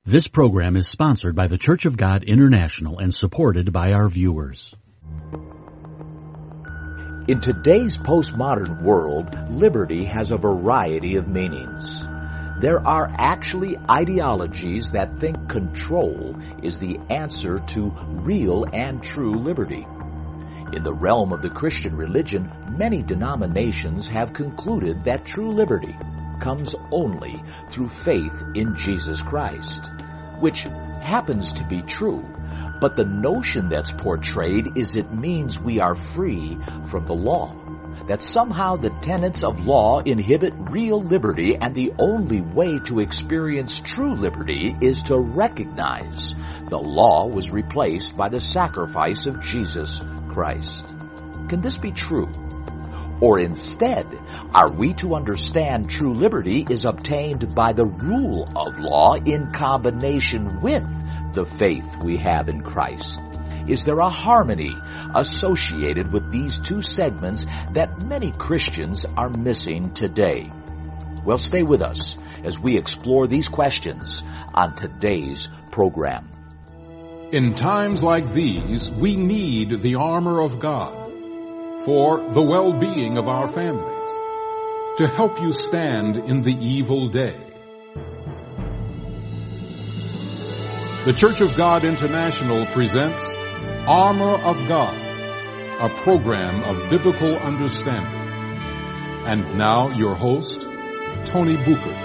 This program is sponsored by the Church of God International and supported by our viewers. In today's postmodern world, liberty has a variety of meanings. There are actually ideologies that think control is the answer to real and true liberty. In the realm of the Christian religion, many denominations have concluded that true liberty comes only through faith in Jesus Christ, which happens to be true. But the notion that's portrayed is it means we are free from the law, that somehow the tenets of law inhibit real liberty, and the only way to experience true liberty is to recognize the law was replaced by the sacrifice of Jesus Christ. Can this be true? Or instead, are we to understand true liberty is obtained by the rule of law in combination with the faith we have in Christ? Is there a harmony associated with these two segments that many Christians are missing today? Well, stay with us as we explore these questions on today's program. In times like these, we need the armor of God for the well-being of our families, to help you stand in the evil day. The Church of God International presents Armor of God, a program of biblical understanding. And now your host, Tony Buchert.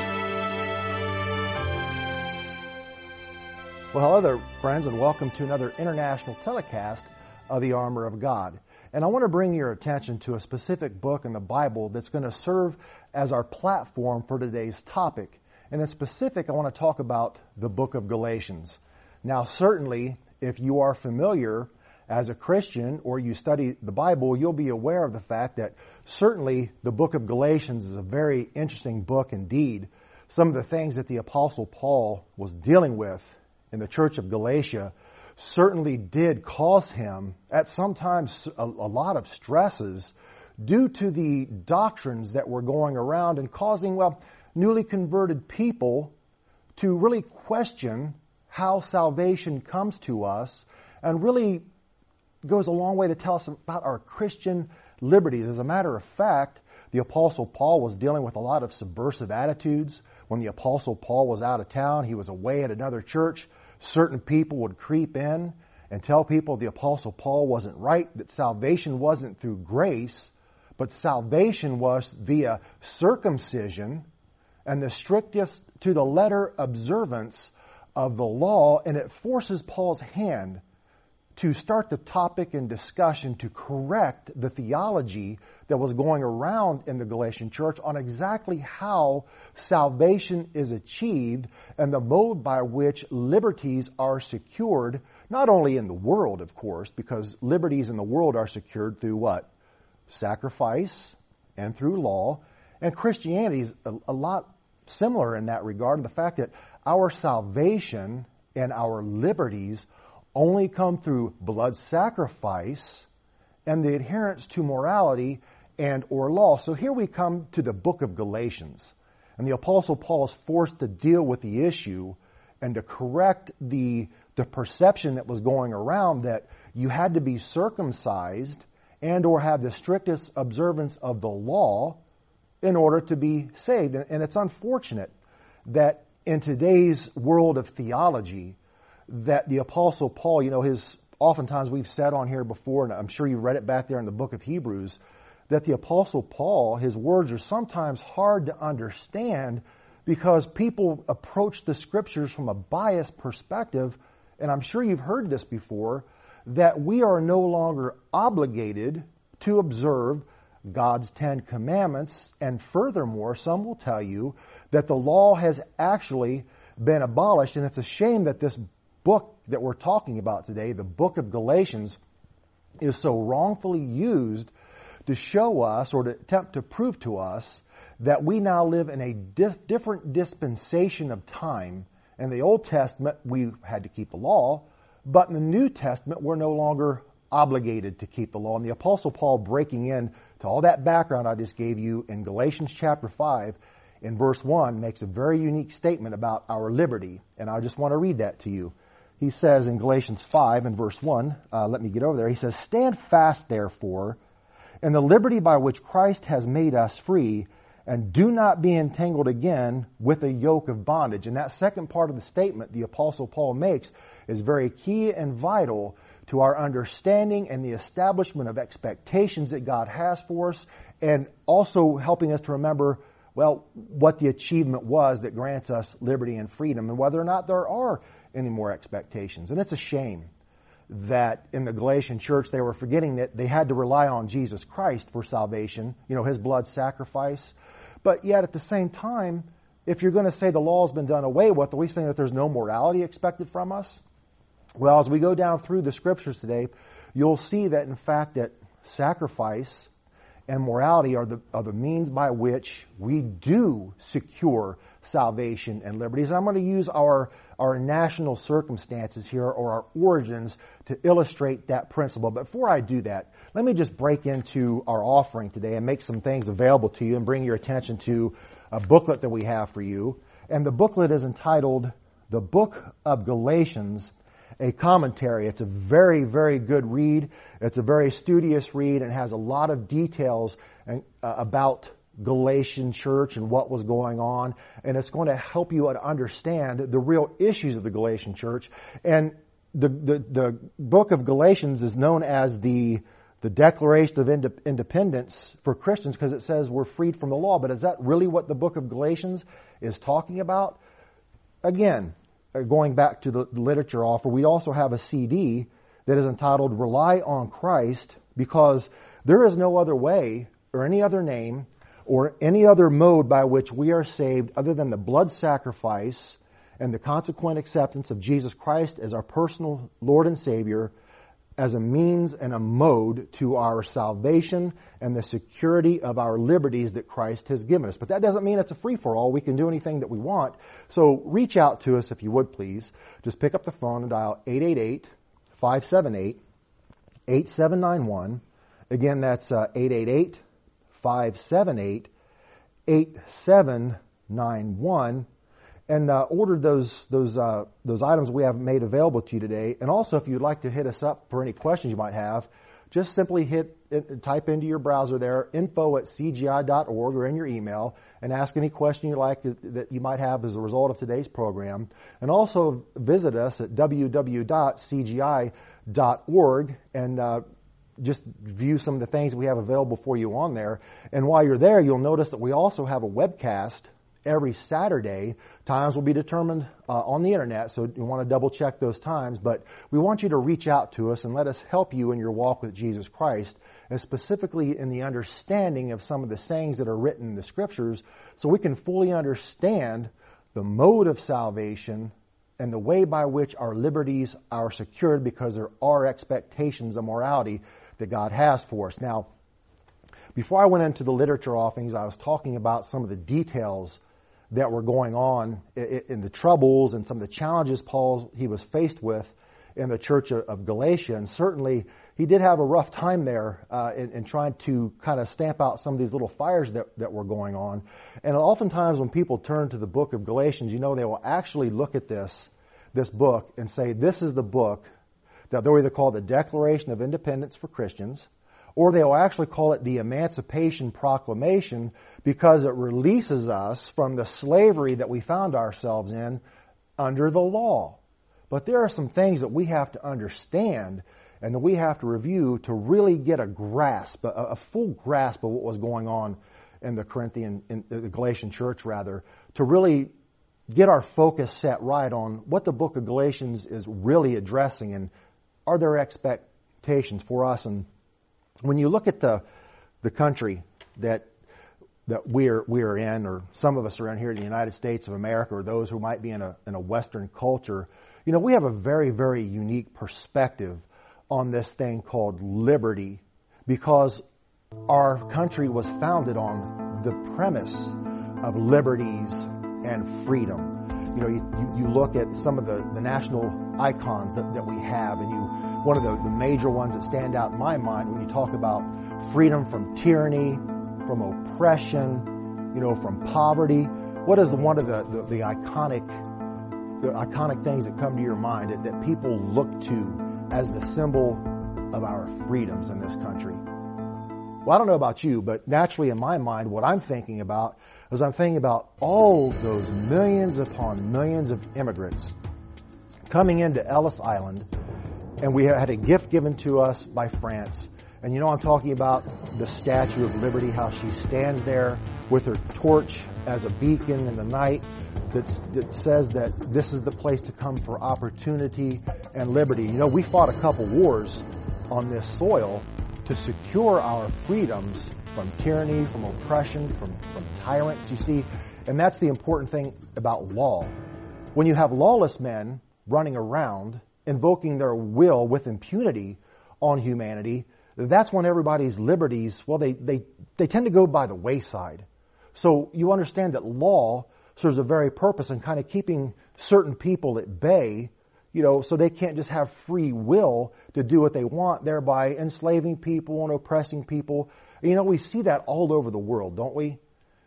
Well, hello there, friends, and welcome to another international telecast of the Armor of God. And I want to bring your attention to a specific book in the Bible that's going to serve as our platform for today's topic. And in specific, I want to talk about the book of Galatians. Now, certainly, if you are familiar as a Christian or you study the Bible, you'll be aware of the fact that certainly the book of Galatians is a very interesting book indeed. Some of the things that the Apostle Paul was dealing with in the church of Galatia certainly did cause him, at sometimes, a lot of stresses due to the doctrines that were going around and causing, newly converted people to really question how salvation comes to us, and really goes a long way to tell us about our Christian liberties. As a matter of fact, the Apostle Paul was dealing with a lot of subversive attitudes. When the Apostle Paul was out of town, he was away at another church, certain people would creep in and tell people the Apostle Paul wasn't right, that salvation wasn't through grace, but salvation was via circumcision and the strictest to the letter observance of the law. And it forces Paul's hand to start the topic and discussion to correct the theology that was going around in the Galatian church on exactly how salvation is achieved and the mode by which liberties are secured, not only in the world, of course, because liberties in the world are secured through what? Sacrifice and through law. And Christianity is a lot similar in that regard. The fact that our salvation and our liberties only come through blood sacrifice and the adherence to morality and or law. So here we come to the book of Galatians. And the Apostle Paul is forced to deal with the issue and to correct the perception that was going around that you had to be circumcised and or have the strictest observance of the law in order to be saved. And it's unfortunate that in today's world of theology, that the Apostle Paul, oftentimes we've said on here before, and I'm sure you read it back there in the book of Hebrews, that the Apostle Paul, his words are sometimes hard to understand because people approach the Scriptures from a biased perspective, and I'm sure you've heard this before, that we are no longer obligated to observe God's 10 Commandments, and furthermore, some will tell you that the law has actually been abolished, and it's a shame that this book that we're talking about today, the book of Galatians, is so wrongfully used to show us or to attempt to prove to us that we now live in a different dispensation of time. In the Old Testament, we had to keep the law, but in the New Testament, we're no longer obligated to keep the law. And the Apostle Paul, breaking in to all that background I just gave you in Galatians chapter 5, in verse 1 makes a very unique statement about our liberty. And I just want to read that to you. He says in Galatians 5 and verse 1, let me get over there. He says, "Stand fast, therefore, in the liberty by which Christ has made us free, and do not be entangled again with a yoke of bondage." And that second part of the statement the Apostle Paul makes is very key and vital to our understanding and the establishment of expectations that God has for us, and also helping us to remember, well, what the achievement was that grants us liberty and freedom, and whether or not there are any more expectations. And it's a shame that in the Galatian church they were forgetting that they had to rely on Jesus Christ for salvation, His blood sacrifice. But yet at the same time, if you're going to say the law's been done away with, are we saying that there's no morality expected from us? Well, as we go down through the scriptures today, you'll see that in fact that sacrifice and morality are the means by which we do secure salvation and liberties. And I'm going to use our national circumstances here, or our origins, to illustrate that principle. But before I do that, let me just break into our offering today and make some things available to you and bring your attention to a booklet that we have for you. And the booklet is entitled The Book of Galatians, a Commentary. It's a very, very good read. It's a very studious read and has a lot of details about Galatian church and what was going on. And it's going to help you to understand the real issues of the Galatian church. And the book of Galatians is known as the Declaration of Independence for Christians, because it says we're freed from the law. But is that really what the book of Galatians is talking about? Again, going back to the literature offer, we also have a CD that is entitled Rely on Christ, because there is no other way or any other name or any other mode by which we are saved other than the blood sacrifice and the consequent acceptance of Jesus Christ as our personal Lord and Savior, as a means and a mode to our salvation and the security of our liberties that Christ has given us. But that doesn't mean it's a free-for-all. We can do anything that we want. So reach out to us if you would, please. Just pick up the phone and dial 888-578-8791. Again, that's 888-578-8791. And order those items we have made available to you today. And also, if you'd like to hit us up for any questions you might have, just simply type into your browser there, info@cgi.org, or in your email, and ask any question you like that you might have as a result of today's program. And also visit us at www.cgi.org and just view some of the things we have available for you on there. And while you're there, you'll notice that we also have a webcast every Saturday. Times will be determined on the internet, so you want to double check those times. But we want you to reach out to us and let us help you in your walk with Jesus Christ, and specifically in the understanding of some of the sayings that are written in the Scriptures, so we can fully understand the mode of salvation and the way by which our liberties are secured, because there are expectations of morality that God has for us. Now, before I went into the literature offerings, I was talking about some of the details that were going on in the troubles and some of the challenges he was faced with in the church of Galatia. And certainly he did have a rough time there in trying to kind of stamp out some of these little fires that were going on. And oftentimes when people turn to the book of Galatians, they will actually look at this book and say, this is the book that they'll either call the Declaration of Independence for Christians, or they will actually call it the Emancipation Proclamation, because it releases us from the slavery that we found ourselves in under the law. But there are some things that we have to understand and that we have to review to really get a grasp, a full grasp of what was going on in the Galatian church, rather, to really get our focus set right on what the book of Galatians is really addressing, and are there expectations for us. And when you look at the country that we're in, or some of us are in here in the United States of America, or those who might be in a Western culture, we have a very, very unique perspective on this thing called liberty, because our country was founded on the premise of liberties and freedom. You look at some of the national icons that we have, and one of the major ones that stand out in my mind when you talk about freedom from tyranny, from oppression, from poverty. What is one of the iconic things that come to your mind that people look to as the symbol of our freedoms in this country? Well, I don't know about you, but naturally in my mind, what I'm thinking about is I'm thinking about all those millions upon millions of immigrants coming into Ellis Island, and we had a gift given to us by France. And I'm talking about the Statue of Liberty, how she stands there with her torch as a beacon in the night that says that this is the place to come for opportunity and liberty. We fought a couple wars on this soil to secure our freedoms from tyranny, from oppression, from tyrants, you see. And that's the important thing about law. When you have lawless men running around, invoking their will with impunity on humanity, that's when everybody's liberties, well, they tend to go by the wayside. So you understand that law serves a very purpose in kind of keeping certain people at bay, so they can't just have free will to do what they want, thereby enslaving people and oppressing people. We see that all over the world, don't we?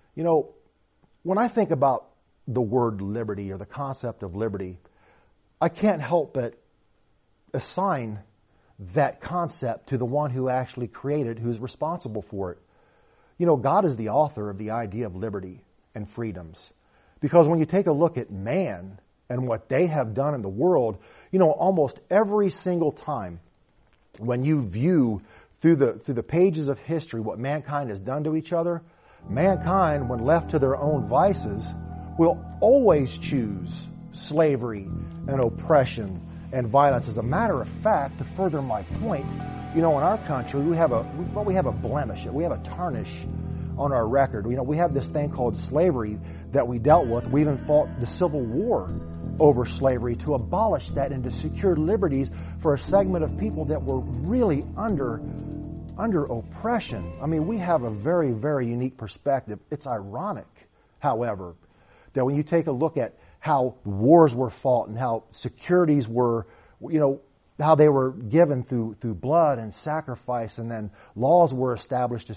When I think about the word liberty or the concept of liberty, I can't help but assign that concept to the one who actually created, who's responsible for it. God is the author of the idea of liberty and freedoms. Because when you take a look at man and what they have done in the world, almost every single time when you view through the pages of history what mankind has done to each other, mankind, when left to their own vices, will always choose slavery and oppression and violence. As a matter of fact, to further my point, in our country we have a blemish, we have a tarnish on our record. We have this thing called slavery that we dealt with. We even fought the Civil War over slavery to abolish that and to secure liberties for a segment of people that were really under oppression. We have a very, very unique perspective. It's ironic, however, that when you take a look at how wars were fought and how securities were, how they were given through blood and sacrifice, and then laws were established to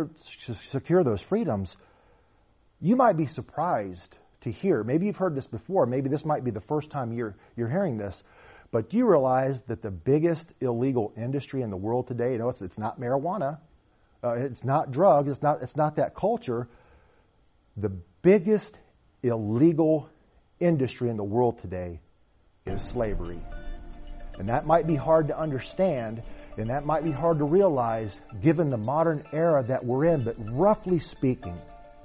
secure those freedoms, you might be surprised to hear. Maybe you've heard this before. Maybe this might be the first time you're hearing this. But do you realize that the biggest illegal industry in the world today, it's not marijuana, it's not drugs, it's not that culture. The biggest illegal industry in the world today is slavery. And that might be hard to understand, and that might be hard to realize given the modern era that we're in, but roughly speaking,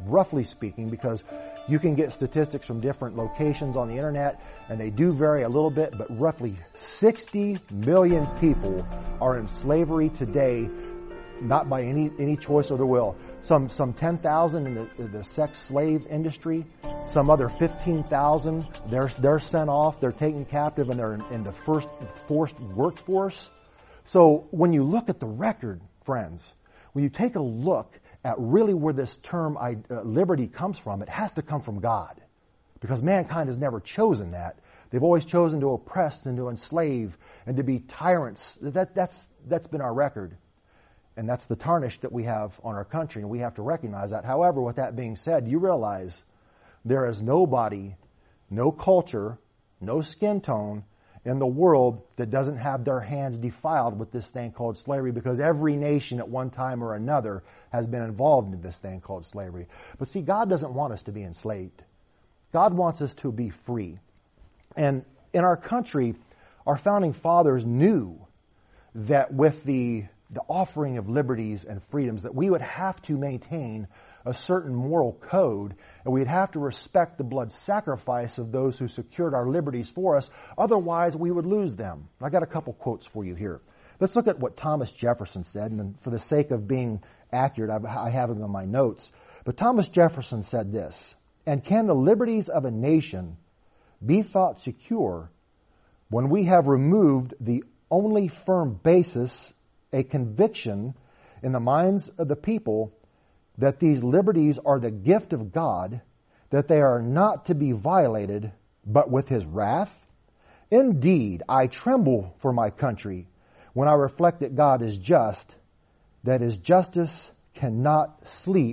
because you can get statistics from different locations on the internet, and they do vary a little bit, but roughly 60 million people are in slavery today, not by any choice of their will. Some 10,000 in the sex slave industry, some other 15,000, they're sent off, they're taken captive, and they're in the first forced workforce. So when you look at the record, friends, when you take a look at really where this term liberty comes from, it has to come from God, because mankind has never chosen that. They've always chosen to oppress and to enslave and to be tyrants. That's been our record. And that's the tarnish that we have on our country, and we have to recognize that. However, with that being said, you realize there is nobody, no culture, no skin tone in the world that doesn't have their hands defiled with this thing called slavery, because every nation at one time or another has been involved in this thing called slavery. But see, God doesn't want us to be enslaved. God wants us to be free. And in our country, our founding fathers knew that with the offering of liberties and freedoms, that we would have to maintain a certain moral code, and we'd have to respect the blood sacrifice of those who secured our liberties for us. Otherwise, we would lose them. I got a couple quotes for you here. Let's look at what Thomas Jefferson said, and for the sake of being accurate, I have them in my notes. But Thomas Jefferson said this: "And can the liberties of a nation be thought secure when we have removed the only firm basis, a conviction in the minds of the people that these liberties are the gift of God, that they are not to be violated but with His wrath? Indeed, I tremble for my country when I reflect that God is just, that His justice cannot sleep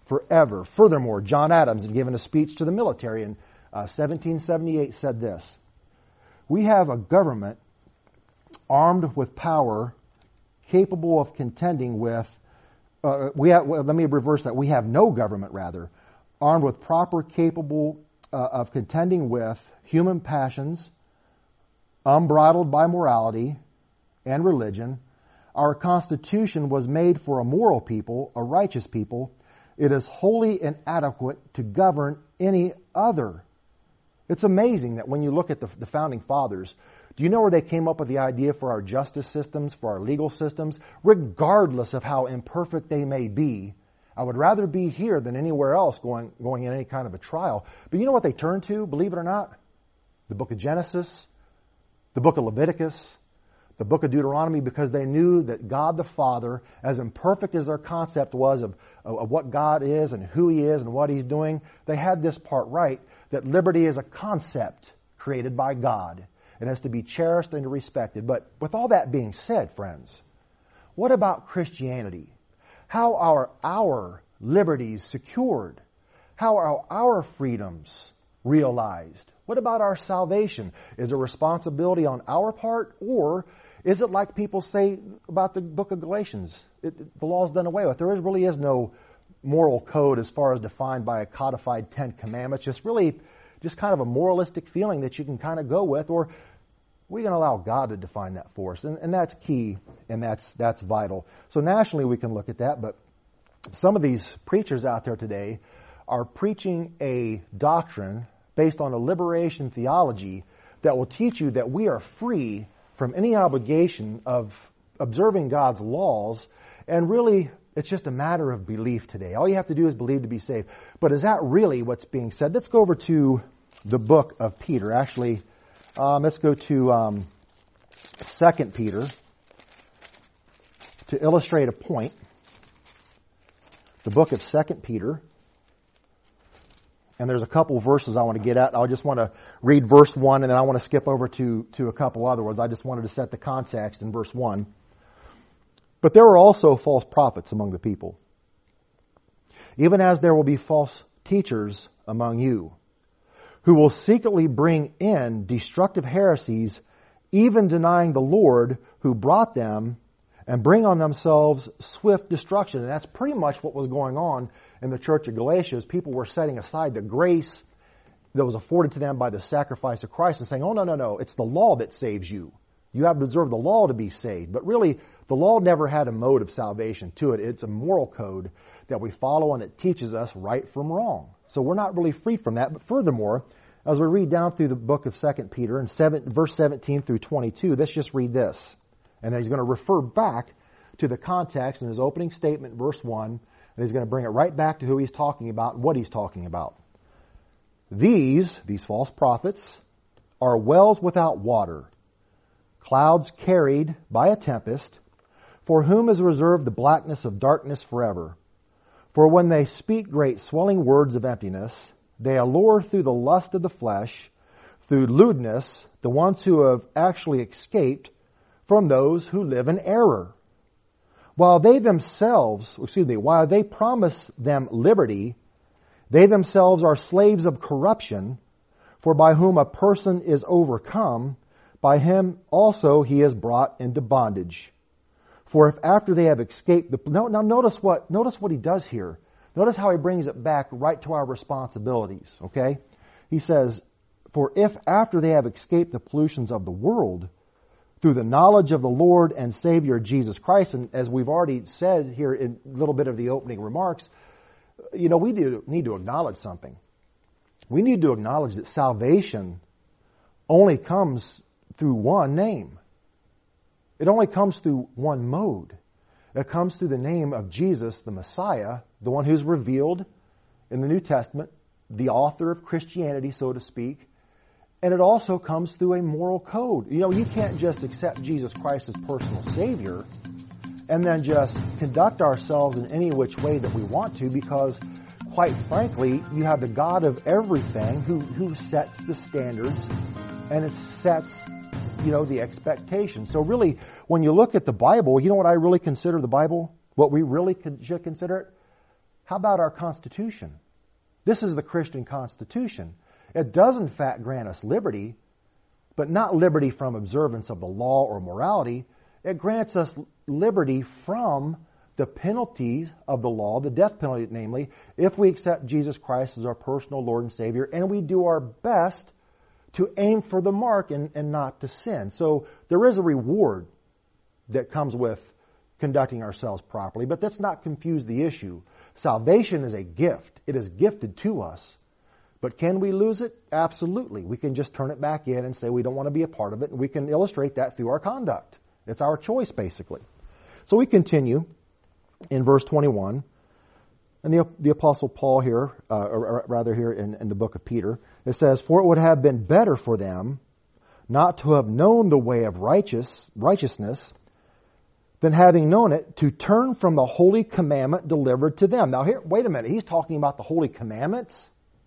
forever. Furthermore, John Adams, in giving a speech to the military in 1778, said this: "We have a government armed with power, capable of contending with, let me reverse that. We have no government, rather, armed with proper, capable of contending with human passions, unbridled by morality and religion. Our Constitution was made for a moral people, a righteous people. It is wholly inadequate to govern any other." It's amazing that when you look at the Founding Fathers, do you know where they came up with the idea for our justice systems, for our legal systems? Regardless of how imperfect they may be, I would rather be here than anywhere else going in any kind of a trial. But you know what they turned to, believe it or not? The book of Genesis, the book of Leviticus, the book of Deuteronomy, because they knew that God the Father, as imperfect as their concept was of what God is and who He is and what He's doing, they had this part right, that liberty is a concept created by God and has to be cherished and respected. But with all that being said, friends, what about Christianity? How are our liberties secured? How are our freedoms realized? What about our salvation? Is it a responsibility on our part, or is it like people say about the book of Galatians? The law's done away with. There really is no moral code as far as defined by a codified 10 Commandments. It's really just kind of a moralistic feeling that you can kind of go with, or we're going to allow God to define that for us. And that's key, and that's vital. So nationally we can look at that, but some of these preachers out there today are preaching a doctrine based on a liberation theology that will teach you that we are free from any obligation of observing God's laws, and really it's just a matter of belief today. All you have to do is believe to be saved. But is that really what's being said? Let's go over to the book of Peter. Actually, let's go to 2 Peter to illustrate a point. The book of 2 Peter. And there's a couple verses I want to get at. I just want to read verse 1, and then I want to skip over to a couple other ones. I just wanted to set the context in verse 1. "But there are also false prophets among the people, even as there will be false teachers among you, who will secretly bring in destructive heresies, even denying the Lord who brought them, and bring on themselves swift destruction." And that's pretty much what was going on in the church of Galatia. People were setting aside the grace that was afforded to them by the sacrifice of Christ and saying, "Oh, no, it's the law that saves you. You have to observe the law to be saved." But really, the law never had a mode of salvation to it. It's a moral code that we follow, and it teaches us right from wrong. So we're not really free from that. But furthermore, as we read down through the book of 2 Peter, in verse 17 through 22, let's just read this. And then he's going to refer back to the context in his opening statement, verse 1, and he's going to bring it right back to who he's talking about and what he's talking about. These false prophets, are wells without water, clouds carried by a tempest, for whom is reserved the blackness of darkness forever. For when they speak great swelling words of emptiness, they allure through the lust of the flesh, through lewdness, the ones who have actually escaped from those who live in error. While they promise them liberty, they themselves are slaves of corruption, for by whom a person is overcome, by him also he is brought into bondage. For if after they have escaped notice what he does here. Notice how he brings it back right to our responsibilities, okay? He says, "For if after they have escaped the pollutions of the world, through the knowledge of the Lord and Savior Jesus Christ," and as we've already said here in a little bit of the opening remarks, we need to acknowledge something. We need to acknowledge that salvation only comes through one name. It only comes through one mode. It comes through the name of Jesus, the Messiah, the one who's revealed in the New Testament, the author of Christianity, so to speak. And it also comes through a moral code. You can't just accept Jesus Christ as personal Savior and then just conduct ourselves in any which way that we want to, because, quite frankly, you have the God of everything who sets the standards, and it sets, the expectation. So really, when you look at the Bible, you know what I really consider the Bible? What we really should consider it? How about our Constitution? This is the Christian Constitution. It does in fact grant us liberty, but not liberty from observance of the law or morality. It grants us liberty from the penalties of the law, the death penalty namely, if we accept Jesus Christ as our personal Lord and Savior, and we do our best to aim for the mark and not to sin. So there is a reward that comes with conducting ourselves properly, but let's not confuse the issue. Salvation is a gift. It is gifted to us. But can we lose it? Absolutely. We can just turn it back in and say we don't want to be a part of it, and we can illustrate that through our conduct. It's our choice, basically. So we continue in verse 21, and the Apostle Paul here, or rather here in the book of Peter, it says, "For it would have been better for them not to have known the way of righteousness than having known it, to turn from the holy commandment delivered to them." Now here, wait a minute, he's talking about the holy commandments?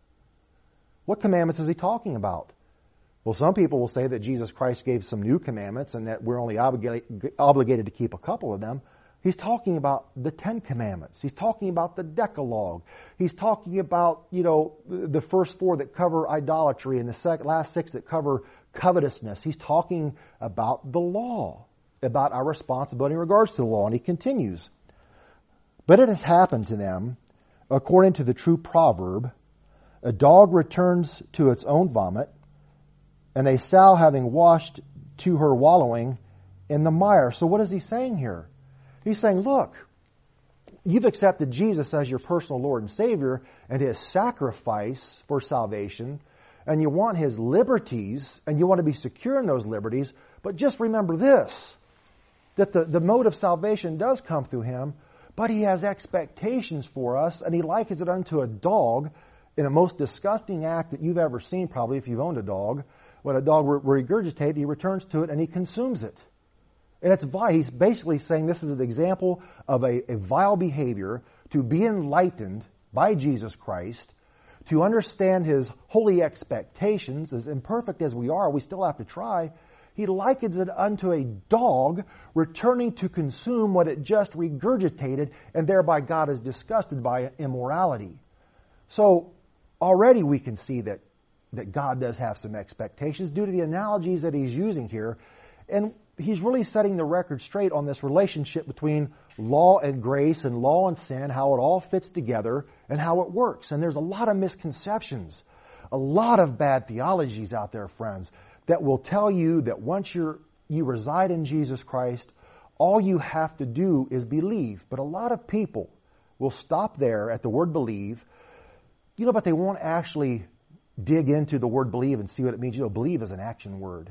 What commandments is he talking about? Well, some people will say that Jesus Christ gave some new commandments and that we're only obligated to keep a couple of them. He's talking about the 10 Commandments. He's talking about the Decalogue. He's talking about, the first 4 that cover idolatry and the last 6 that cover covetousness. He's talking about the law, about our responsibility in regards to the law. And he continues, "But it has happened to them, according to the true proverb, a dog returns to its own vomit, and a sow having washed to her wallowing in the mire." So what is he saying here? He's saying, look, you've accepted Jesus as your personal Lord and Savior and His sacrifice for salvation, and you want His liberties, and you want to be secure in those liberties, but just remember this, that the mode of salvation does come through Him, but He has expectations for us, and He likens it unto a dog in the most disgusting act that you've ever seen, probably, if you've owned a dog. When a dog regurgitates, he returns to it and he consumes it. And it's vile. He's basically saying this is an example of a vile behavior, to be enlightened by Jesus Christ, to understand His holy expectations. As imperfect as we are, we still have to try. He likens it unto a dog returning to consume what it just regurgitated, and thereby God is disgusted by immorality. So already we can see that God does have some expectations due to the analogies that He's using here. And He's really setting the record straight on this relationship between law and grace and law and sin, how it all fits together and how it works. And there's a lot of misconceptions, a lot of bad theologies out there, friends, that will tell you that once you reside in Jesus Christ, all you have to do is believe. But a lot of people will stop there at the word believe, but they won't actually dig into the word believe and see what it means. Believe is an action word.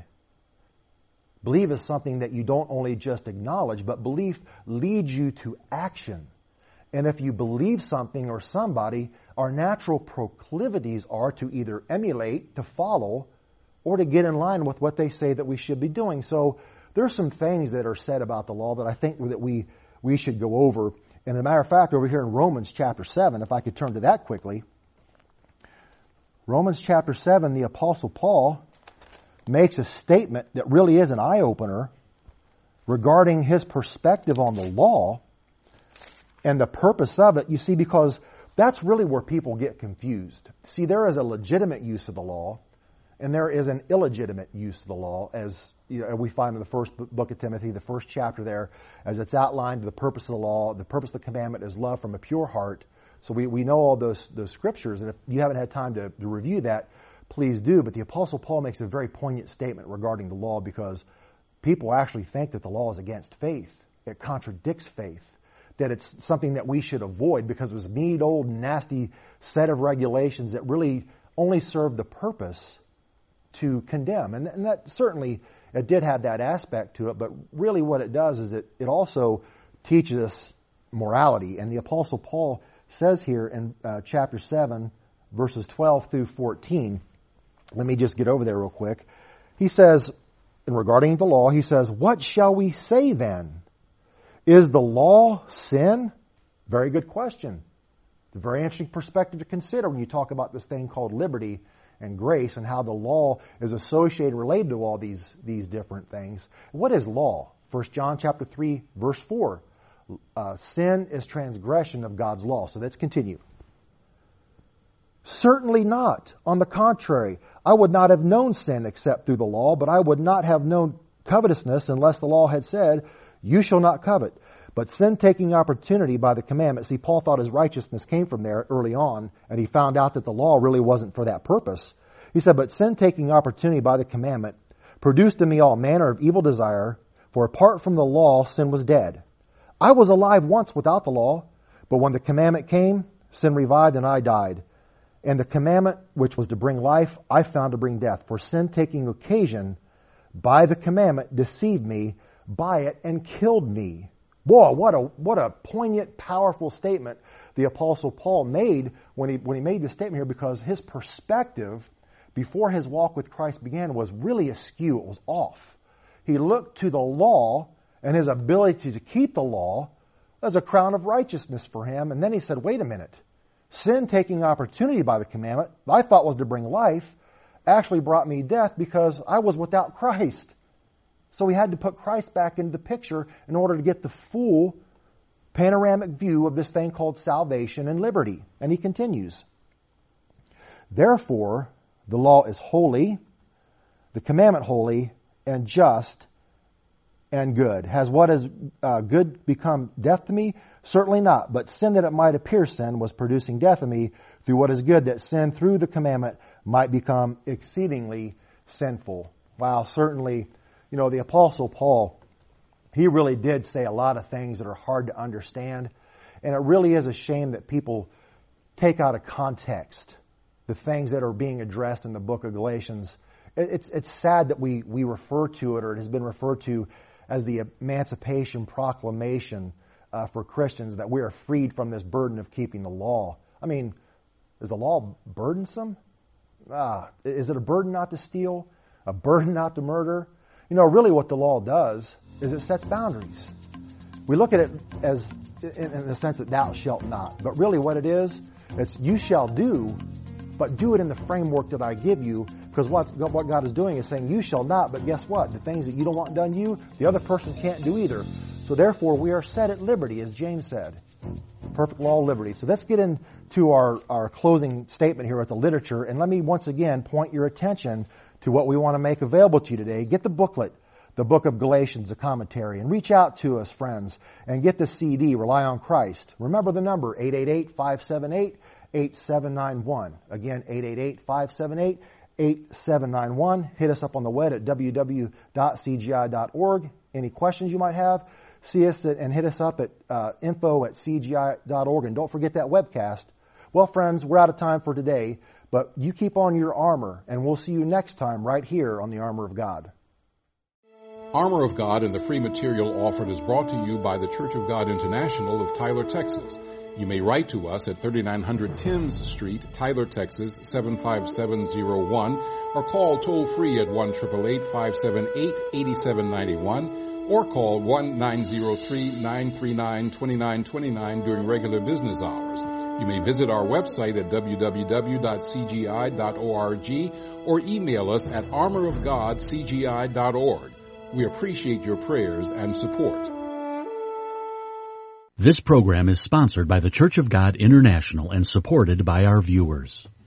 Believe is something that you don't only just acknowledge, but belief leads you to action. And if you believe something or somebody, our natural proclivities are to either emulate, to follow, or to get in line with what they say that we should be doing. So there's some things that are said about the law that I think that we should go over. And as a matter of fact, over here in Romans chapter 7, if I could turn to that quickly. Romans chapter 7, the Apostle Paul makes a statement that really is an eye-opener regarding his perspective on the law and the purpose of it. You see, because that's really where people get confused. See, there is a legitimate use of the law, and there is an illegitimate use of the law, as we find in the first book of Timothy, the first chapter there, as it's outlined, the purpose of the law, the purpose of the commandment is love from a pure heart. So we know all those scriptures, and if you haven't had time to review that, please do. But the Apostle Paul makes a very poignant statement regarding the law, because people actually think that the law is against faith. It contradicts faith. That it's something that we should avoid because it was a mean, old, nasty set of regulations that really only served the purpose to condemn. And that certainly, it did have that aspect to it, but really what it does is it also teaches us morality. And the Apostle Paul says here in chapter 7, verses 12 through 14, let me just get over there real quick. He says, and regarding the law, he says, "What shall we say then? Is the law sin?" Very good question. It's a very interesting perspective to consider when you talk about this thing called liberty and grace and how the law is associated and related to all these different things. What is law? 1 John chapter 3, verse 4. sin is transgression of God's law. So let's continue. Certainly not. On the contrary, I would not have known sin except through the law, but I would not have known covetousness unless the law had said, you shall not covet. But sin taking opportunity by the commandment. See, Paul thought his righteousness came from there early on, and he found out that the law really wasn't for that purpose. He said, but sin taking opportunity by the commandment produced in me all manner of evil desire, for apart from the law, sin was dead. I was alive once without the law, but when the commandment came, sin revived and I died. And the commandment, which was to bring life, I found to bring death. For sin taking occasion by the commandment deceived me by it and killed me. Boy, what a poignant, powerful statement the Apostle Paul made when he made this statement here, because his perspective before his walk with Christ began was really askew. It was off. He looked to the law and his ability to keep the law as a crown of righteousness for him. And then he said, wait a minute. Sin taking opportunity by the commandment, I thought was to bring life, actually brought me death because I was without Christ. So he had to put Christ back into the picture in order to get the full panoramic view of this thing called salvation and liberty. And he continues. Therefore, the law is holy, the commandment holy, and just, and good. Has what is good become death to me? Certainly not. But sin that it might appear sin was producing death in me through what is good, that sin through the commandment might become exceedingly sinful. Wow, certainly, the Apostle Paul, he really did say a lot of things that are hard to understand. And it really is a shame that people take out of context the things that are being addressed in the book of Galatians. It's sad that we refer to it, or it has been referred to as the Emancipation Proclamation for Christians, that we are freed from this burden of keeping the law. I mean, is the law burdensome? Is it a burden not to steal? A burden not to murder? Really what the law does is it sets boundaries. We look at it as in the sense that thou shalt not. But really what it is, it's you shall do, but do it in the framework that I give you, because what God is doing is saying you shall not, but guess what? The things that you don't want done to you, the other person can't do either. So therefore we are set at liberty, as James said. Perfect law of liberty. So let's get into our closing statement here with the literature, and let me once again point your attention to what we want to make available to you today. Get the booklet, the book of Galatians, a commentary, and reach out to us, friends, and get the CD, Rely on Christ. Remember the number, 888-578-8791. Again, 888-578-8791. Hit us up on the web at www.cgi.org. Any questions you might have, see us and hit us up at info@cgi.org. And don't forget that webcast. Well, friends, we're out of time for today, but you keep on your armor, and we'll see you next time right here on the Armor of God. Armor of God and the free material offered is brought to you by the Church of God International of Tyler, Texas. You may write to us at 3900 Timms Street, Tyler, Texas, 75701, or call toll-free at 1-888-578-8791, or call 1-903-939-2929 during regular business hours. You may visit our website at www.cgi.org or email us at armorofgodcgi.org. We appreciate your prayers and support. This program is sponsored by the Church of God International and supported by our viewers.